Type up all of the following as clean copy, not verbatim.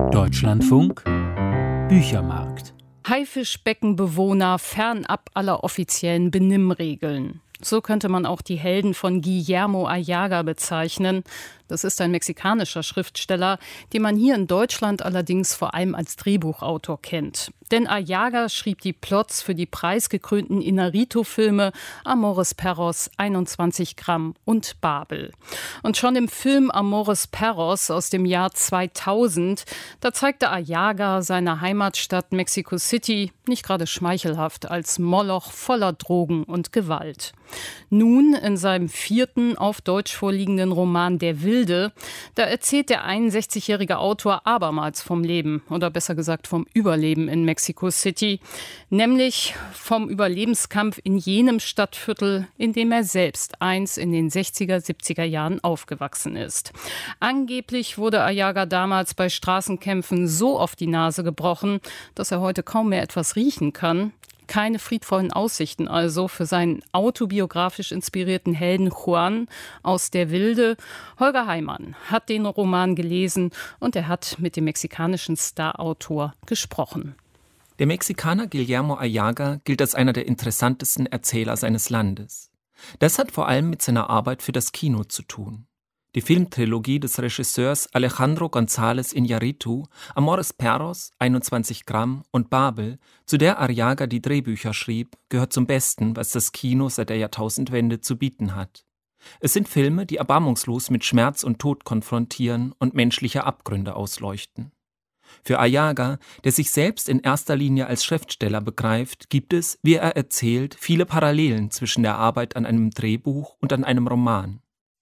Deutschlandfunk Büchermarkt. Haifischbeckenbewohner fernab aller offiziellen Benimmregeln. So könnte man auch die Helden von Guillermo Arriaga bezeichnen. Das ist ein mexikanischer Schriftsteller, den man hier in Deutschland allerdings vor allem als Drehbuchautor kennt. Denn Arriaga schrieb die Plots für die preisgekrönten Inarritu-Filme Amores Perros, 21 Gramm und Babel. Und schon im Film Amores Perros aus dem Jahr 2000, da zeigte Arriaga seine Heimatstadt Mexico City nicht gerade schmeichelhaft als Moloch voller Drogen und Gewalt. Nun in seinem 4. auf Deutsch vorliegenden Roman Der Wilde, da erzählt der 61-jährige Autor abermals vom Leben oder besser gesagt vom Überleben in Mexico City, nämlich vom Überlebenskampf in jenem Stadtviertel, in dem er selbst einst in den 60er, 70er Jahren aufgewachsen ist. Angeblich wurde Arriaga damals bei Straßenkämpfen so auf die Nase gebrochen, dass er heute kaum mehr etwas riechen kann. Keine friedvollen Aussichten also für seinen autobiografisch inspirierten Helden Juan aus Der Wilde. Holger Heimann hat den Roman gelesen und er hat mit dem mexikanischen Starautor gesprochen. Der Mexikaner Guillermo Arriaga gilt als einer der interessantesten Erzähler seines Landes. Das hat vor allem mit seiner Arbeit für das Kino zu tun. Die Filmtrilogie des Regisseurs Alejandro González Iñárritu, Amores Perros, 21 Gramm und Babel, zu der Arriaga die Drehbücher schrieb, gehört zum Besten, was das Kino seit der Jahrtausendwende zu bieten hat. Es sind Filme, die erbarmungslos mit Schmerz und Tod konfrontieren und menschliche Abgründe ausleuchten. Für Arriaga, der sich selbst in erster Linie als Schriftsteller begreift, gibt es, wie er erzählt, viele Parallelen zwischen der Arbeit an einem Drehbuch und an einem Roman.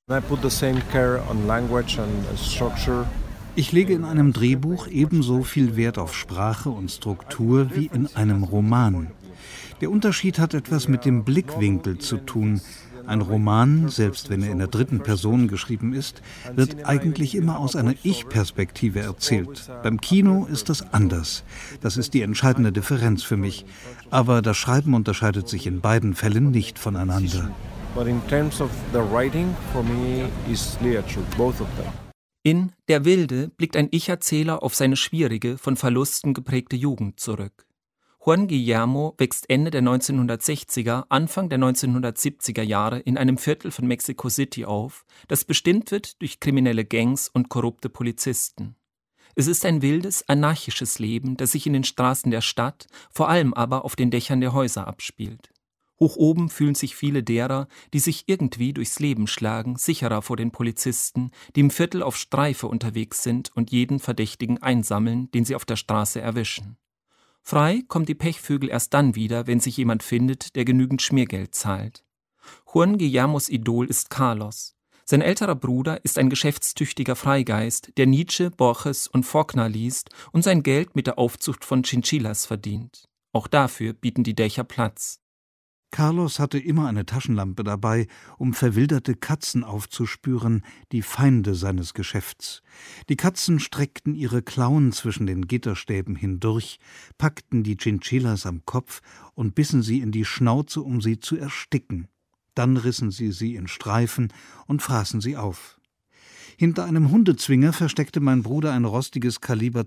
Ich lege in einem Drehbuch ebenso viel Wert auf Sprache und Struktur wie in einem Roman. Der Unterschied hat etwas mit dem Blickwinkel zu tun. Ein Roman, selbst wenn er in der 3. Person geschrieben ist, wird eigentlich immer aus einer Ich-Perspektive erzählt. Beim Kino ist das anders. Das ist die entscheidende Differenz für mich. Aber das Schreiben unterscheidet sich in beiden Fällen nicht voneinander. In Der Wilde blickt ein Ich-Erzähler auf seine schwierige, von Verlusten geprägte Jugend zurück. Juan Guillermo wächst Ende der 1960er, Anfang der 1970er Jahre in einem Viertel von Mexico City auf, das bestimmt wird durch kriminelle Gangs und korrupte Polizisten. Es ist ein wildes, anarchisches Leben, das sich in den Straßen der Stadt, vor allem aber auf den Dächern der Häuser abspielt. Hoch oben fühlen sich viele derer, die sich irgendwie durchs Leben schlagen, sicherer vor den Polizisten, die im Viertel auf Streife unterwegs sind und jeden Verdächtigen einsammeln, den sie auf der Straße erwischen. Frei kommen die Pechvögel erst dann wieder, wenn sich jemand findet, der genügend Schmiergeld zahlt. Juan Guillermos Idol ist Carlos. Sein älterer Bruder ist ein geschäftstüchtiger Freigeist, der Nietzsche, Borges und Faulkner liest und sein Geld mit der Aufzucht von Chinchillas verdient. Auch dafür bieten die Dächer Platz. Carlos hatte immer eine Taschenlampe dabei, um verwilderte Katzen aufzuspüren, die Feinde seines Geschäfts. Die Katzen streckten ihre Klauen zwischen den Gitterstäben hindurch, packten die Chinchillas am Kopf und bissen sie in die Schnauze, um sie zu ersticken. Dann rissen sie in Streifen und fraßen sie auf. Hinter einem Hundezwinger versteckte mein Bruder ein rostiges Kaliber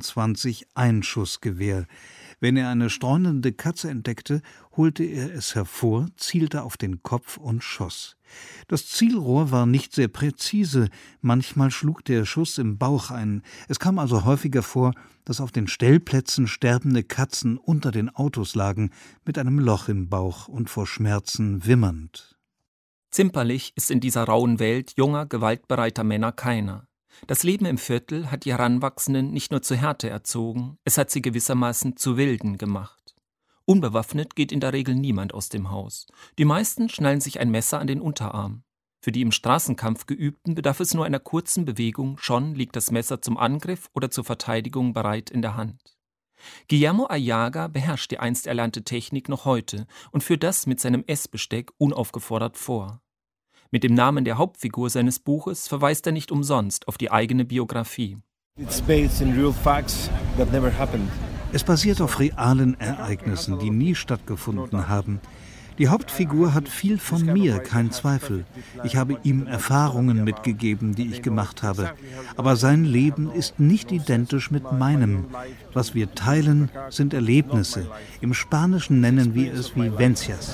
22 Einschussgewehr. Wenn er eine streunende Katze entdeckte, holte er es hervor, zielte auf den Kopf und schoss. Das Zielrohr war nicht sehr präzise, manchmal schlug der Schuss im Bauch ein. Es kam also häufiger vor, dass auf den Stellplätzen sterbende Katzen unter den Autos lagen, mit einem Loch im Bauch und vor Schmerzen wimmernd. Zimperlich ist in dieser rauen Welt junger, gewaltbereiter Männer keiner. Das Leben im Viertel hat die Heranwachsenden nicht nur zur Härte erzogen, es hat sie gewissermaßen zu Wilden gemacht. Unbewaffnet geht in der Regel niemand aus dem Haus. Die meisten schnallen sich ein Messer an den Unterarm. Für die im Straßenkampf Geübten bedarf es nur einer kurzen Bewegung, schon liegt das Messer zum Angriff oder zur Verteidigung bereit in der Hand. Guillermo Arriaga beherrscht die einst erlernte Technik noch heute und führt das mit seinem Essbesteck unaufgefordert vor. Mit dem Namen der Hauptfigur seines Buches verweist er nicht umsonst auf die eigene Biografie. Es basiert auf realen Ereignissen, die nie stattgefunden haben. Die Hauptfigur hat viel von mir, kein Zweifel. Ich habe ihm Erfahrungen mitgegeben, die ich gemacht habe. Aber sein Leben ist nicht identisch mit meinem. Was wir teilen, sind Erlebnisse. Im Spanischen nennen wir es Vivencias.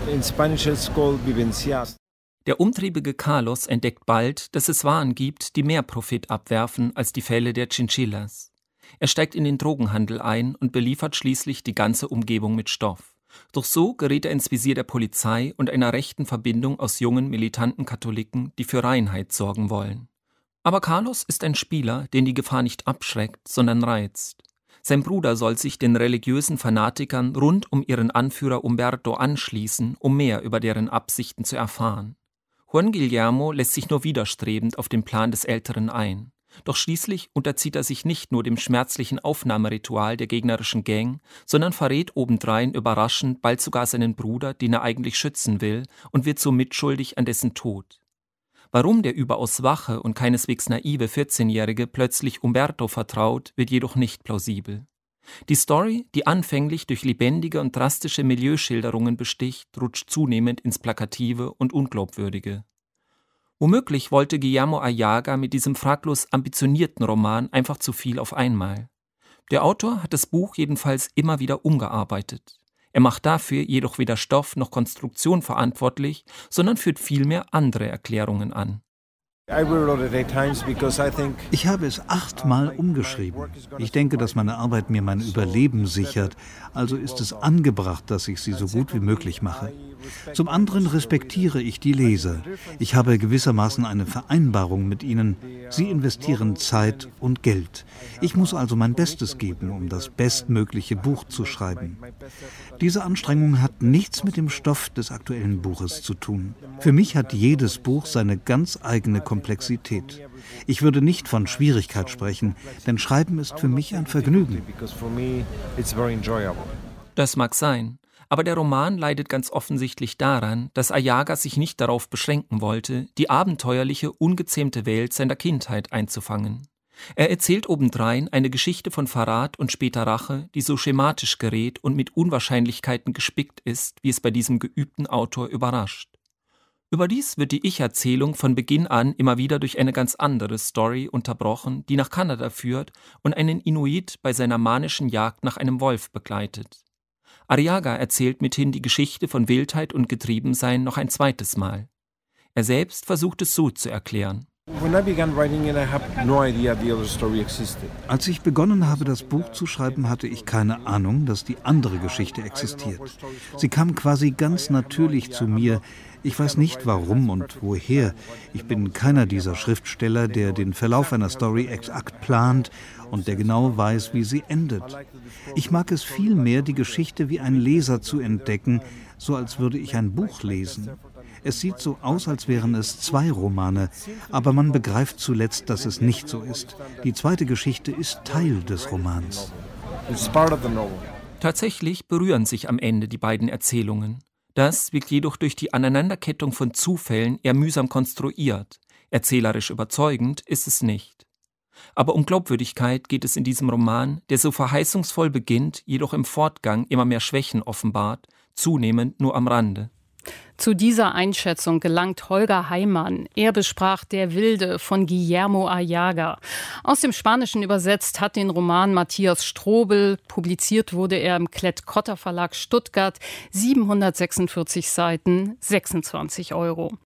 Der umtriebige Carlos entdeckt bald, dass es Waren gibt, die mehr Profit abwerfen als die Felle der Chinchillas. Er steigt in den Drogenhandel ein und beliefert schließlich die ganze Umgebung mit Stoff. Doch so gerät er ins Visier der Polizei und einer rechten Verbindung aus jungen, militanten Katholiken, die für Reinheit sorgen wollen. Aber Carlos ist ein Spieler, den die Gefahr nicht abschreckt, sondern reizt. Sein Bruder soll sich den religiösen Fanatikern rund um ihren Anführer Umberto anschließen, um mehr über deren Absichten zu erfahren. Juan Guillermo lässt sich nur widerstrebend auf den Plan des Älteren ein. Doch schließlich unterzieht er sich nicht nur dem schmerzlichen Aufnahmeritual der gegnerischen Gang, sondern verrät obendrein überraschend bald sogar seinen Bruder, den er eigentlich schützen will, und wird so mitschuldig an dessen Tod. Warum der überaus wache und keineswegs naive 14-Jährige plötzlich Umberto vertraut, wird jedoch nicht plausibel. Die Story, die anfänglich durch lebendige und drastische Milieuschilderungen besticht, rutscht zunehmend ins Plakative und Unglaubwürdige. Womöglich wollte Guillermo Ayaga mit diesem fraglos ambitionierten Roman einfach zu viel auf einmal. Der Autor hat das Buch jedenfalls immer wieder umgearbeitet. Er macht dafür jedoch weder Stoff noch Konstruktion verantwortlich, sondern führt vielmehr andere Erklärungen an. Ich habe es 8-mal umgeschrieben. Ich denke, dass meine Arbeit mir mein Überleben sichert, also ist es angebracht, dass ich sie so gut wie möglich mache. Zum anderen respektiere ich die Leser. Ich habe gewissermaßen eine Vereinbarung mit ihnen. Sie investieren Zeit und Geld. Ich muss also mein Bestes geben, um das bestmögliche Buch zu schreiben. Diese Anstrengung hat nichts mit dem Stoff des aktuellen Buches zu tun. Für mich hat jedes Buch seine ganz eigene Komplexität. Ich würde nicht von Schwierigkeit sprechen, denn Schreiben ist für mich ein Vergnügen. Das mag sein. Aber der Roman leidet ganz offensichtlich daran, dass Ayaga sich nicht darauf beschränken wollte, die abenteuerliche, ungezähmte Welt seiner Kindheit einzufangen. Er erzählt obendrein eine Geschichte von Verrat und später Rache, die so schematisch gerät und mit Unwahrscheinlichkeiten gespickt ist, wie es bei diesem geübten Autor überrascht. Überdies wird die Ich-Erzählung von Beginn an immer wieder durch eine ganz andere Story unterbrochen, die nach Kanada führt und einen Inuit bei seiner manischen Jagd nach einem Wolf begleitet. Arriaga erzählt mithin die Geschichte von Wildheit und Getriebensein noch ein zweites Mal. Er selbst versucht es so zu erklären. Als ich begonnen habe, das Buch zu schreiben, hatte ich keine Ahnung, dass die andere Geschichte existiert. Sie kam quasi ganz natürlich zu mir. Ich weiß nicht, warum und woher. Ich bin keiner dieser Schriftsteller, der den Verlauf einer Story exakt plant und der genau weiß, wie sie endet. Ich mag es vielmehr, die Geschichte wie ein Leser zu entdecken, so als würde ich ein Buch lesen. Es sieht so aus, als wären es 2 Romane, aber man begreift zuletzt, dass es nicht so ist. Die zweite Geschichte ist Teil des Romans. Tatsächlich berühren sich am Ende die beiden Erzählungen. Das wirkt jedoch durch die Aneinanderkettung von Zufällen eher mühsam konstruiert. Erzählerisch überzeugend ist es nicht. Aber um Glaubwürdigkeit geht es in diesem Roman, der so verheißungsvoll beginnt, jedoch im Fortgang immer mehr Schwächen offenbart, zunehmend nur am Rande. Zu dieser Einschätzung gelangt Holger Heimann. Er besprach Der Wilde von Guillermo Ayaga. Aus dem Spanischen übersetzt hat den Roman Matthias Strobel. Publiziert wurde er im Klett-Cotta Verlag Stuttgart. 746 Seiten, 26 €.